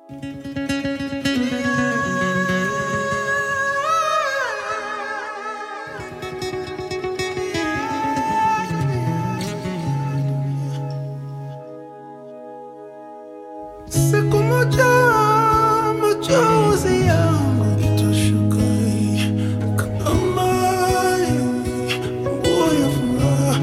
Siku moja machozi yangu itashuka kama mvua ya furaha.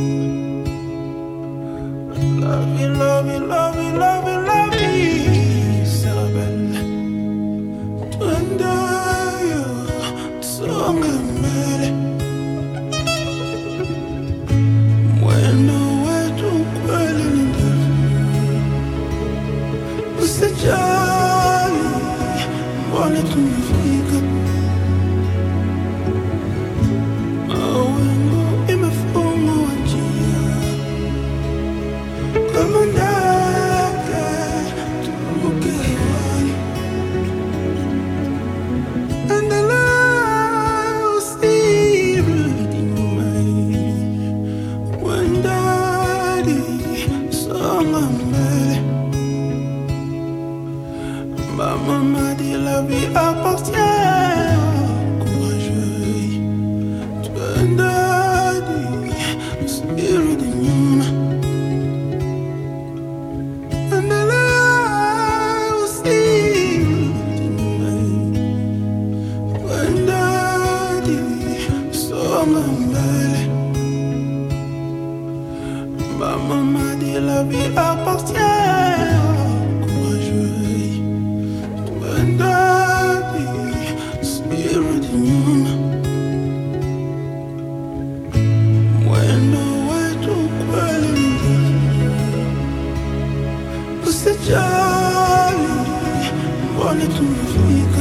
Love you, love you, love you, love you, love you, Isabelle. Tuendayo tusonge mbele, mwendo wetu kweli ni ndefu. Usijali, mbona tumefika. Mawingu imefungua njia, kama ndege turuke hewani. Endelea, usirudi nyuma, wendani, songa mbele. Maman dit la vie appartient au courageux. Tuendani, usirudi nyuma. Endelea, usirudi nyuma, wendani, songa mbele. Maman dit la vie appartient au courageux. Usijali, mbona tumefika.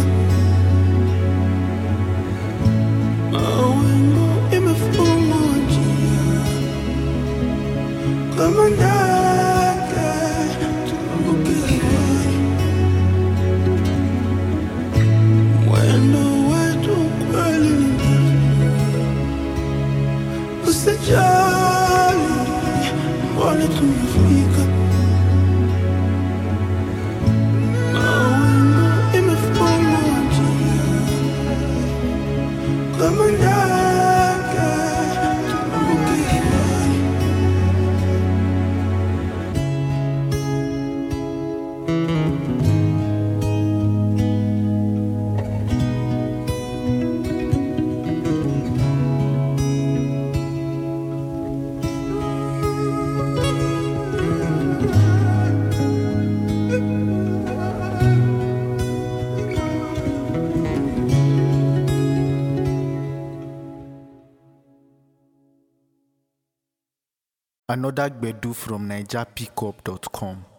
Mawingu imefungua njia, kama ndege turuke hewani. Mwendo wetu kweli ni ndefu. Usijali, mbona tumefika. Kama ndege turuke hewani. Another Gbedu from NigerPickup.com.